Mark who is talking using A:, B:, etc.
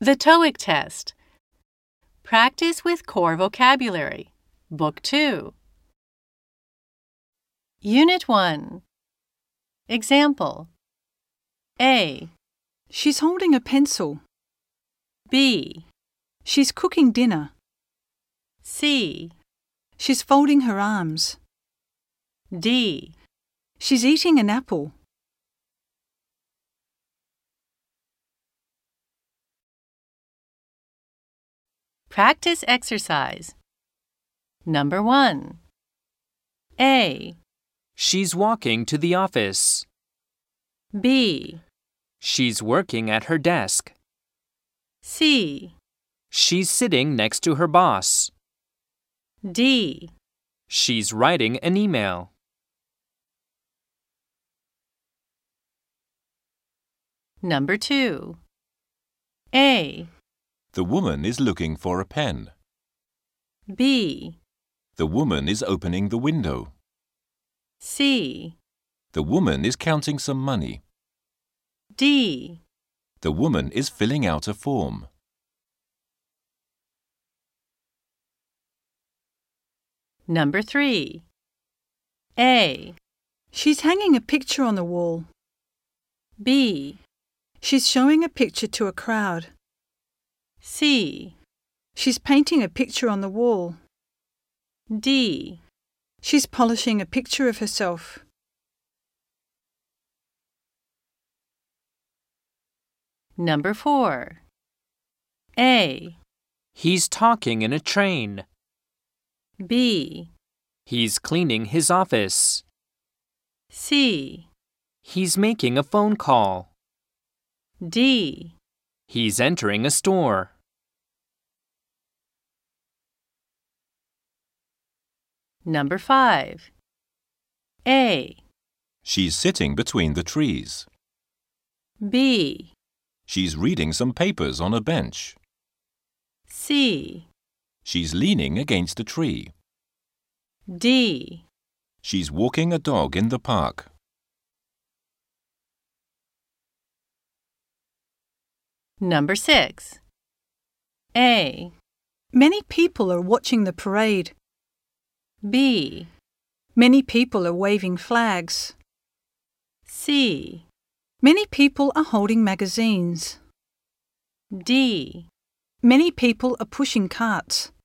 A: The TOEIC test. Practice with core vocabulary. Book 2. Unit 1. Example. A.
B: She's holding a pencil.
A: B.
B: She's cooking dinner.
A: C.
B: She's folding her arms.
A: D.
B: She's eating an apple.
A: Practice exercise. Number 1. A.
C: She's walking to the office.
A: B.
C: She's working at her desk.
A: C.
C: She's sitting next to her boss.
A: D.
C: She's writing an email.
A: Number 2. A.
D: The woman is looking for a pen.
A: B.
D: The woman is opening the window.
A: C.
D: The woman is counting some money.
A: D.
D: The woman is filling out a form.
A: Number 3. A.
B: She's hanging a picture on the wall.
A: B.
B: She's showing a picture to a crowd.
A: C.
B: She's painting a picture on the wall.
A: D.
B: She's polishing a picture of herself.
A: Number 4. A.
C: He's talking in a train.
A: B.
C: He's cleaning his office.
A: C.
C: He's making a phone call.
A: D.
C: He's entering a store.
A: Number 5. A.
D: She's sitting between the trees.
A: B.
D: She's reading some papers on a bench.
A: C.
D: She's leaning against a tree.
A: D.
D: She's walking a dog in the park.
A: Number 6. A.
B: Many people are watching the parade.
A: B.
B: Many people are waving flags.
A: C.
B: Many people are holding magazines.
A: D.
B: Many people are pushing carts.